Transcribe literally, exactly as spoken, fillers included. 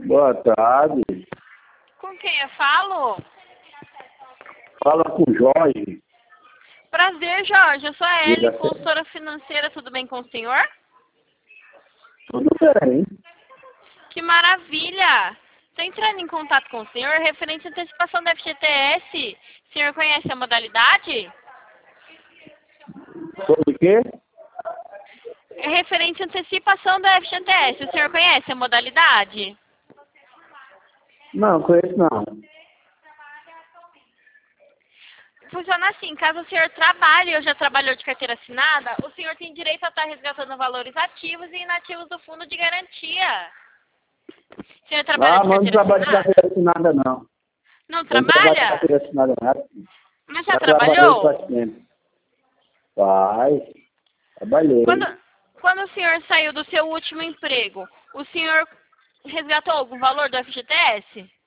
Boa tarde. Com quem eu falo? Fala com o Jorge. Prazer, Jorge. Eu sou a Ellen, Diga, consultora financeira. Tudo bem com o senhor? Tudo bem. Que maravilha! Estou entrando em contato com o senhor referente à antecipação da F G T S. O senhor conhece a modalidade? Sobre o quê? É referente à antecipação da F G T S. O senhor conhece a modalidade? Não, conheço não. Funciona assim, caso o senhor trabalhe ou já trabalhou de carteira assinada, o senhor tem direito a estar resgatando valores ativos e inativos do fundo de garantia. O senhor trabalha Ah, de mas não carteira trabalho de assinada? carteira assinada não. Não Eu não trabalho de trabalha? carteira assinada não. Mas já Já trabalhei trabalhou? faz tempo. Faz. Trabalhei. Quando, quando o senhor saiu do seu último emprego, o senhor resgatou algum valor do F G T S?